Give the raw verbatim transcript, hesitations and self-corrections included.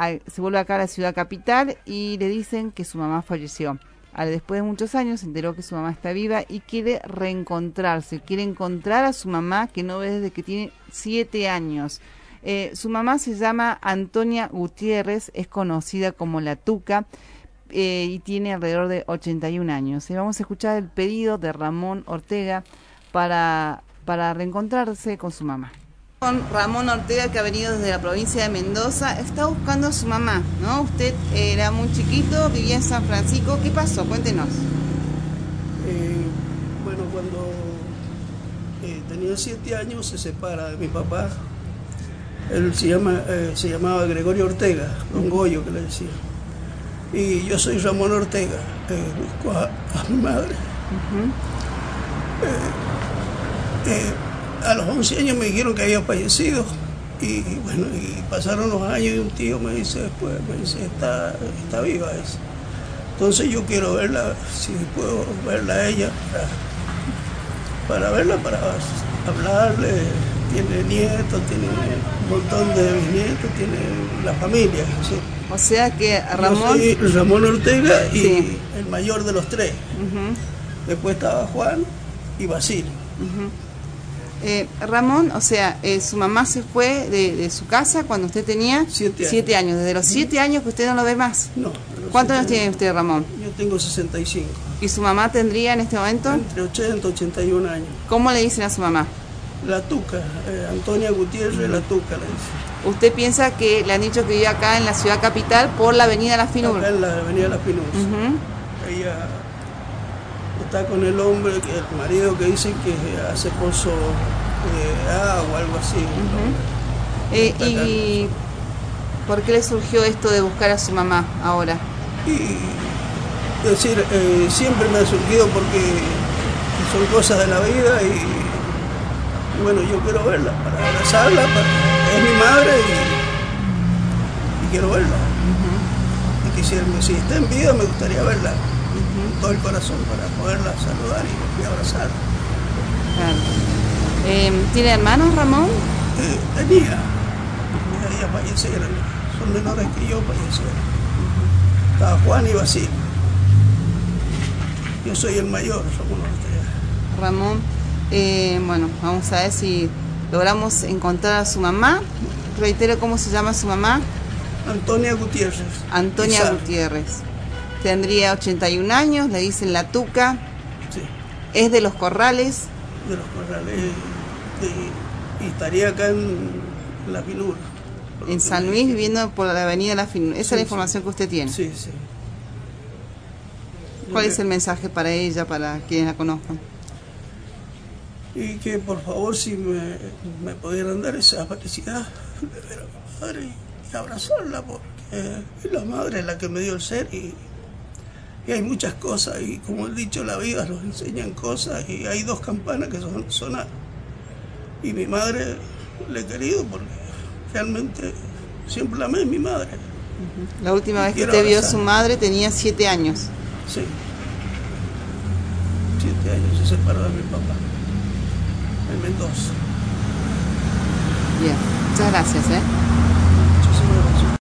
a, se vuelve acá a la ciudad capital y le dicen que su mamá falleció. Ahora, después de muchos años se enteró que su mamá está viva y quiere reencontrarse, quiere encontrar a su mamá que no ve desde que tiene siete años. Eh, su mamá se llama Antonia Gutiérrez, es conocida como La Tuca eh, y tiene alrededor de ochenta y un años. Eh, vamos a escuchar el pedido de Ramón Ortega para, para reencontrarse con su mamá. Ramón Ortega, que ha venido desde la provincia de Mendoza, está buscando a su mamá, ¿no? Usted era muy chiquito, vivía en San Francisco. ¿Qué pasó? Cuéntenos. Eh, bueno, cuando eh, tenía siete años se separa de mi papá. Él se, llama, eh, se llamaba Gregorio Ortega, Don Goyo, que le decía. Y yo soy Ramón Ortega, eh, busco a, a mi madre. Uh-huh. eh, eh, A los once años me dijeron que había fallecido y bueno, y pasaron los años y un tío me dice después, me dice, está, está viva esa. Entonces yo quiero verla, si puedo verla a ella, para, para verla, para hablarle. Tiene nietos, tiene un montón de bisnietos, tiene la familia. ¿Sí? O sea que Ramón... Yo soy Ramón Ortega y sí. el mayor de los tres. Uh-huh. Después estaba Juan y Basilio. Uh-huh. Eh, Ramón, o sea, eh, su mamá se fue de, de su casa cuando usted tenía siete años. Siete años. Desde los siete años que usted no lo ve más. No. ¿Cuántos años tiene usted, Ramón? Yo tengo sesenta y cinco. ¿Y su mamá tendría en este momento? Entre ochenta y ochenta y un años. ¿Cómo le dicen a su mamá? La Tuca, eh, Antonia Gutiérrez, uh-huh. La Tuca le dice. ¿Usted piensa que le han dicho que vive acá en la ciudad capital por la avenida La Finur? Acá en la avenida La Finur. Uh-huh. Ella está con el hombre, que el marido que dicen que hace pozo de agua, algo así. Uh-huh. eh, ¿Y por qué le surgió esto de buscar a su mamá ahora? Y, es decir, eh, siempre me ha surgido porque son cosas de la vida y bueno, yo quiero verla, para abrazarla, para, es mi madre y, y quiero verla. Uh-huh. Y quisiera, si está en vida, me gustaría verla, uh-huh. Con todo el corazón, para poderla saludar y, y abrazarla. Claro. Eh, ¿Tiene hermanos, Ramón? Eh, tenía, uh-huh. Ellas fallecieron, son menores que yo, fallecieron. Uh-huh. Estaba Juan y Basilio. Yo soy el mayor, somos los tres. Ramón. Eh, bueno, vamos a ver si logramos encontrar a su mamá. Reitero, ¿cómo se llama su mamá? Antonia Gutiérrez. Antonia Izar. Gutiérrez. Tendría ochenta y un años, le dicen La Tuca. Sí. Es de Los Corrales. De Los Corrales. Y, y estaría acá en La Finur. En San Luis, viviendo por la avenida La Finur. Esa sí, es la información sí. que usted tiene. Sí, sí. ¿Cuál es el mensaje para ella, para quienes la conozcan? Y que por favor si me, me pudieran dar esa felicidad de ver a mi madre y abrazarla, porque es la madre la que me dio el ser y, y hay muchas cosas y como he dicho, la vida nos enseñan cosas y hay dos campanas que son sonar y mi madre le he querido porque realmente siempre la amé, mi madre. Uh-huh. La última vez que usted vio a su madre tenía siete años. Sí, siete años se separó de mi papá. En Mendoza. Bien, muchas gracias, ¿eh?